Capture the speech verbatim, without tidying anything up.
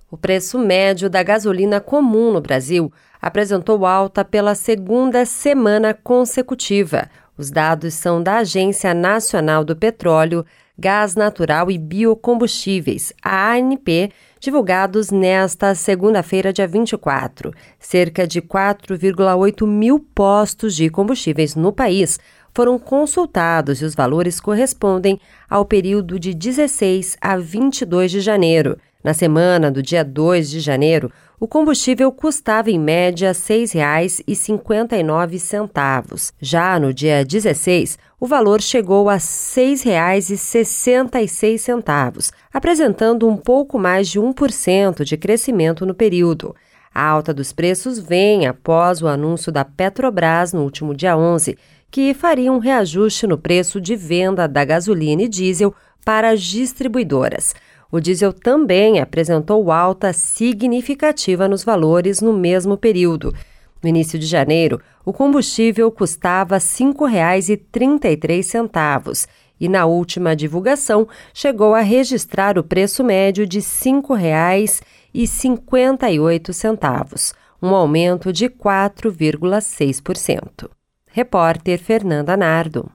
O preço médio da gasolina comum no Brasil apresentou alta pela segunda semana consecutiva. Os dados são da Agência Nacional do Petróleo, Gás Natural e Biocombustíveis, a ANP, divulgados nesta segunda-feira, dia vinte e quatro. Cerca de quatro vírgula oito mil postos de combustíveis no país foram consultados e os valores correspondem ao período de dezesseis a vinte e dois de janeiro. Na semana do dia dois de janeiro, o combustível custava em média seis reais e cinquenta e nove centavos. Já no dia dezesseis, o valor chegou a seis reais e sessenta e seis centavos, apresentando um pouco mais de um por cento de crescimento no período. A alta dos preços vem após o anúncio da Petrobras no último dia onze, que faria um reajuste no preço de venda da gasolina e diesel para as distribuidoras. O diesel também apresentou alta significativa nos valores no mesmo período. No início de janeiro, o combustível custava cinco reais e trinta e três centavos e, na última divulgação, chegou a registrar o preço médio de cinco reais e cinquenta e oito centavos, um aumento de quatro vírgula seis por cento. Repórter Fernanda Nardo.